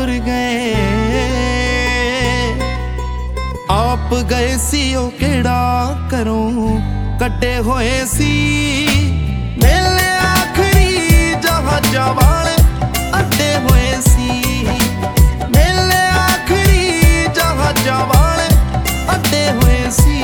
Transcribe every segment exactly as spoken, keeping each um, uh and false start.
तुर गए। आप गए सी ओ केड़ा करों कड्डे होए सी, मेले आखरी जहाजा वाले अड्डे होए सी, मेले आखरी जहाजा वाले अड्डे होए सी।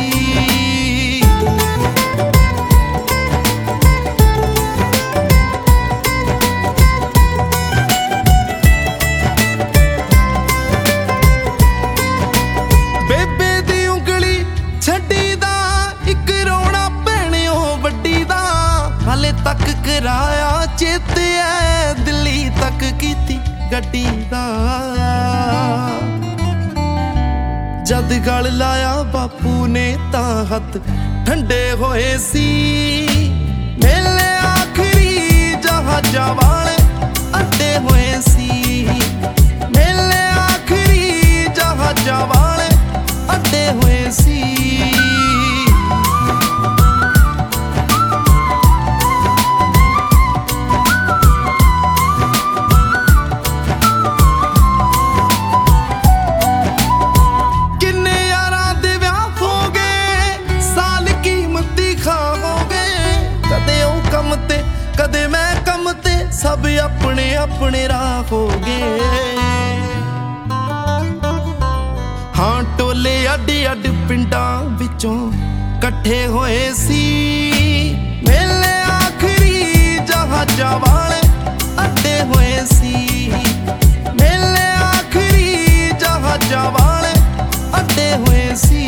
तक कराया चेते है दिल्ली तक कीती गड्डी दा, जद गल लाया बापू ने तां हथ ठंडे होए सी, मेले आखरी जहाजा वाले अड्डे होए सी, मेले आखरी जहाजा वाले अड्डे होए सी। कदे मैं कम ते सब अपने अपने राह हो गए। हाँ टोले अड अड पिंडां विचों कट्ठे होए सी, मेले आखरी जहाजा वाले अड्डे होए सी, मेले आखरी जहाजा वाले अड्डे होए सी।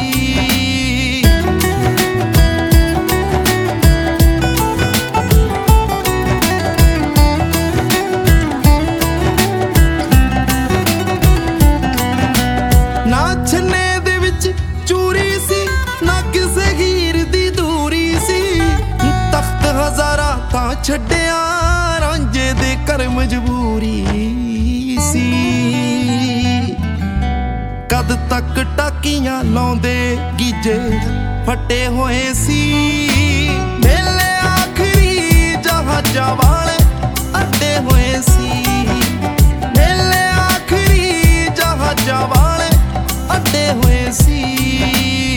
छड्डिया रांझे दे कर मजबूरी सी, कद तक टाकियां लाउंदे गीजे फटे होए सी, मेले आखरी जहाजा वाले अड्डे होए सी, मेले आखरी जहाजा वाले अड्डे होए सी।